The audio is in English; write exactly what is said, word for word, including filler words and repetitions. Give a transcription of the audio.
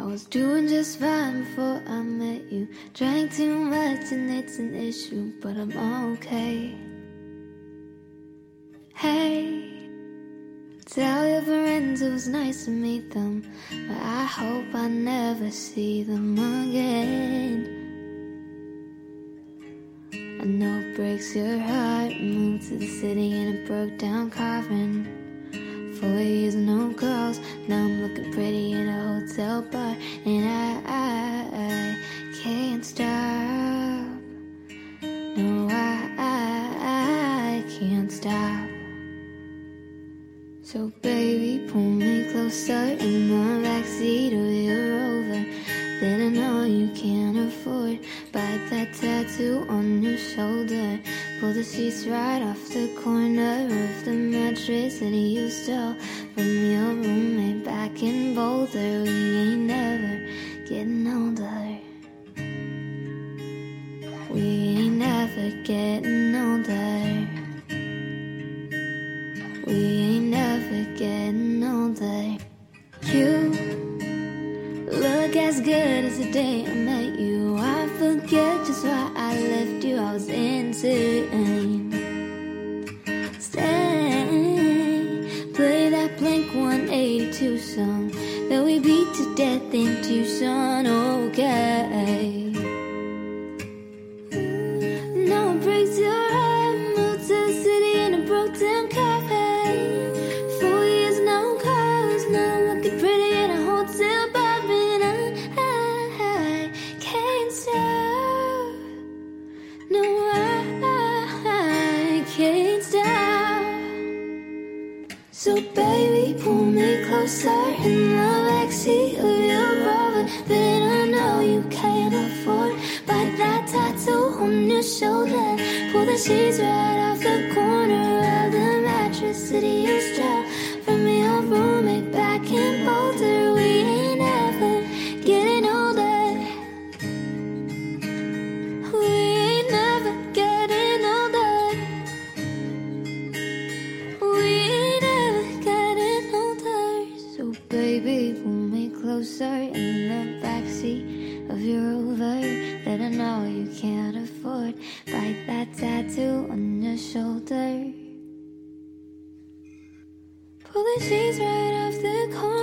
was doing just fine before I met you. Drank too much and it's an issue, but I'm okay. Hey, tell your friends it was nice to meet them, but I hope I never see them again. I know it breaks your heart. Moved to the city in a broke down coffin. Four years, no calls. Now I'm looking pretty in a hotel bar, and I, I, I can't stop. No, I, I, I can't stop. So baby, pull me closer in the backseat of your Rover that I know you can't afford. Bite that tattoo on your shoulder. Pull the sheets right off the corner of the mattress that you stole from your roommate back in Boulder. We ain't never getting older. We ain't never getting older. We ain't never getting older. You look as good as the day I met you. I forget just why I left you. I was insane. Stay, play that Blink one eighty-two song that we beat to death in Tucson. Okay. No, it breaks your heart. Moved to the city in a broke down cafe. Four years, no calls. Now I'm looking pretty in a hotel bar. So baby, pull me closer in the backseat of your Rover that I know you can't afford. Bite that tattoo on your shoulder. Pull the sheets right off the corner of the mattress that you stole from your roommate back in Boulder. We ain't ever getting older. We ain't never getting older. We ain't baby, pull me closer in the backseat of your Rover that I know you can't afford. Bite that tattoo on your shoulder. Pull the sheets right off the corner